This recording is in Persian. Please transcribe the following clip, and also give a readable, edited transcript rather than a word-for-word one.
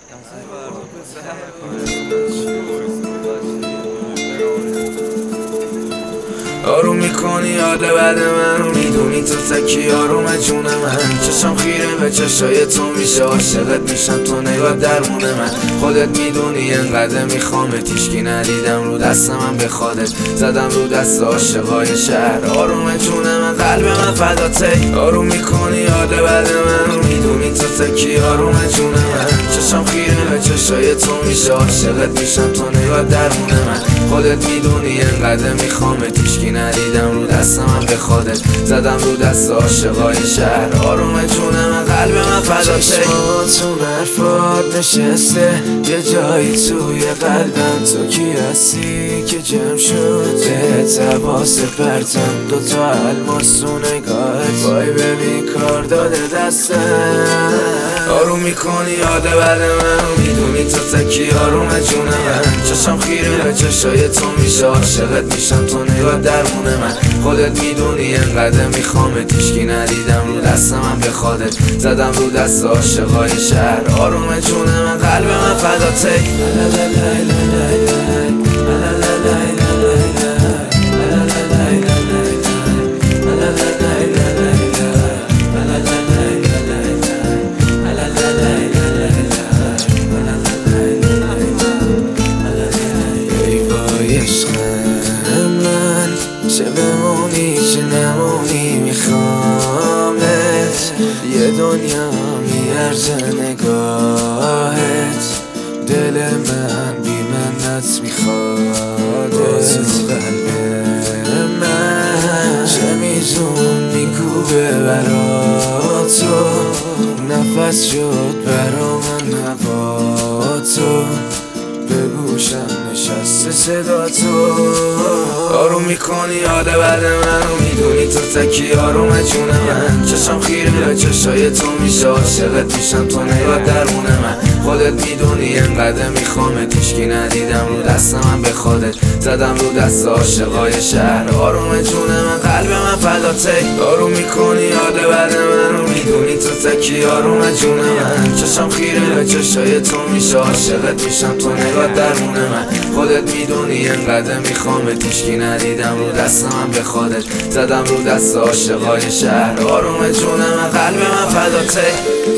آروم میکنی یاد بعد من رو میدونی تو تکی آروم جون من چشم خیره به چشای تو میشه عاشقت میشم تو نگاه درمون من خودت میدونی انقدر میخوامت هیچکی ندیدم رو دست من به خودت زدم رو دست عاشقای شهر آروم جون من قلب من فداته آروم میکنی یاد بعد من رو میدونی تو تکی آروم جون من چشم خیره به چشای تو میشه عاشقت میشم تو نگاه درمون من خودت میدونی انقدر میخوامت هیچکی ندیدم رو دست من به خودت زدم رو دست عاشقای شهر آروم جون من قلب من فداته چشماتون حرفات نشسته یه جایی توی قلبم تو کی هستی که جمع شد بهت حواس پرتم دوتا الماس تو نگاهت وای ببین کار داده دستم آروم میکنی یاد بعد من رو میدونی تو تکی آروم جون من چشم خیره به چشای تو میشه عاشقت میشم تو نگاه درمون من خودت میدونی انقدر میخوامت هیچکی ندیدم رو دست من به خودت زدم رو دست عاشقای شهر آروم جون من قلب من فداته چه بمونی چه نمونی میخوامت یه دنیا میارزه نگاهت دل من بی منت میخواد تو قلب من چه میزون میکوبه برا تو نفس شد برا من هوا تو به گوشم نشسته صدا تو آروم میکنی یاد بعد من رو میدونی تو تکی آروم جون من چشم خیره به چشای تو میشه عاشقت میشم تو نگاه درمون من خودت میدونی انقدر میخوامت هیچکی ندیدم رو دست من به خودت زدم رو دست عاشقای شهر آروم جون من قلب من فداته آروم میکنی یاد بعد من رو میدونی تو تکی آروم جون من چشم خیره به چشای تو میشه عاشقت میشم تو نگاه درمون من خودت میدونی انقدر میخوامت هیچکی ندیدم رو دست من به خودت زدم رو دست عاشقای شهر آروم جون من قلب من فداته